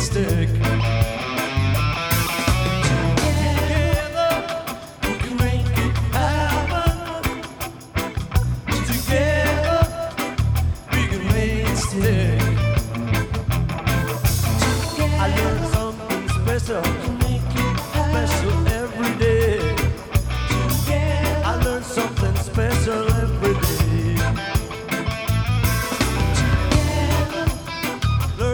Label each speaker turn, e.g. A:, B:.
A: stick. Together we can make it happen. Together we can make it stick. I learned something special.